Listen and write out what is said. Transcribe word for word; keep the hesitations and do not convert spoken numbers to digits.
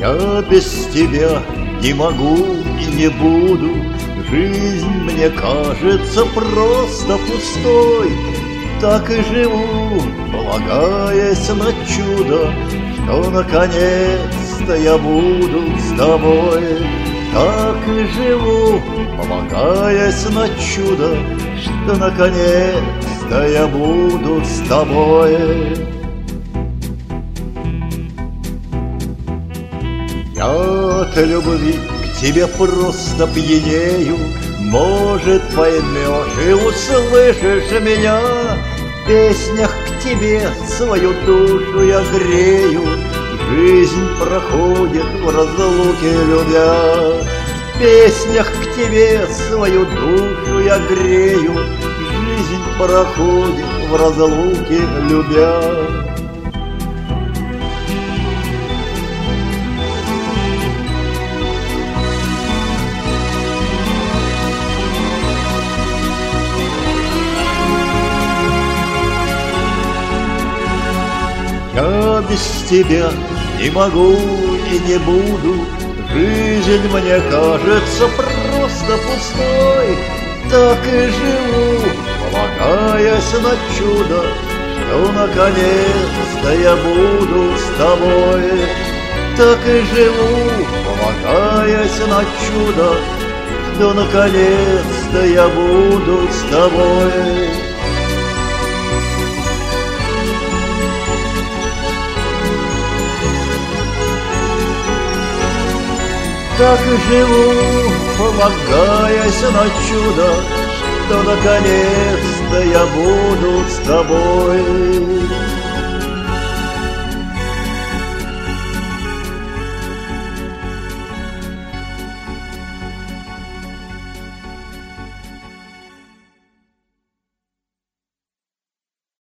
Я без тебя не могу и не буду, жизнь мне кажется просто пустой. Так и живу, полагаясь на чудо, что наконец-то я буду с тобой. Так и живу, полагаясь на чудо, что наконец-то я буду с тобой. Я от любви к тебе просто пьянею, может, поймешь и услышишь меня. В песнях к тебе свою душу я грею, жизнь проходит в разлуке любя. В песнях к тебе свою душу я грею, жизнь проходит в разлуке любя. Я без тебя не могу и не буду, жизнь мне кажется просто пустой. Так и живу, полагаясь на чудо, что наконец-то я буду с тобой. Так и живу, полагаясь на чудо, что наконец-то я буду с тобой. Так и живу, полагаясь на чудо, что наконец-то я буду с тобой.